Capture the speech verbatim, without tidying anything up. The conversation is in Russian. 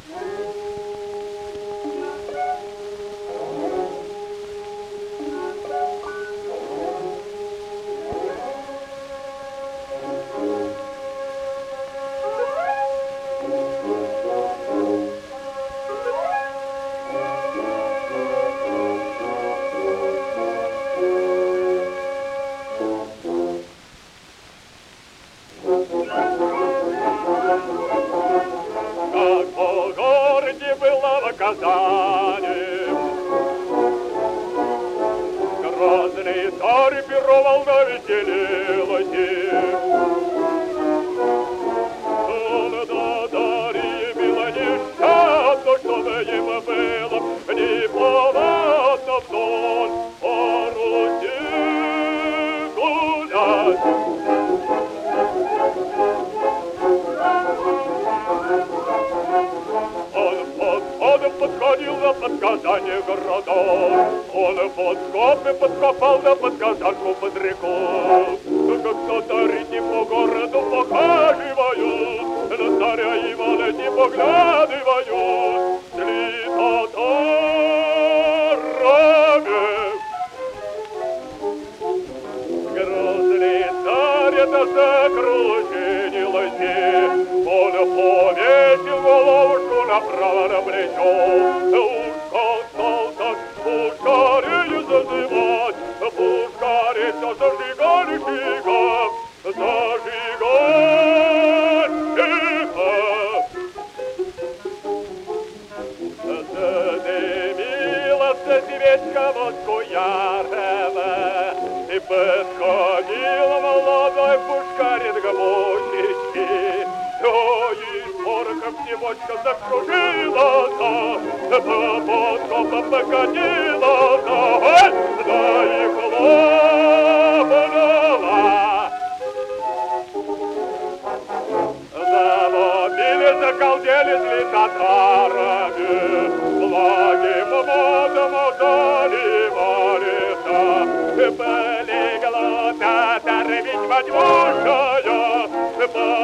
Грозный царь перо волна веселилась. Он до Дарьи было нещадно, чтобы им было неповадно вдоль по Руси гулять. Он подходил на подсказание городов, он подкопы подкопал на подсказанку под рекой. Как татарити по городу похаживают, на царя Ивана не поглядывают, шли татарами. Грозный царь это закружинилось, он повесил головушку направо на плечо. Ушел солдат, пушкарей зазывать, пушкарей все зажигали фигом, зажигали фигом. Задымилась свечка воскуярова, и подходил молодой пушкарин к мучечке. Порохом девочка закружилась, по подкопам покатилась, да и хлопнула. Завопили, заколдели с татарами, благим водом заливались. Полегла татар ведьма дюжая,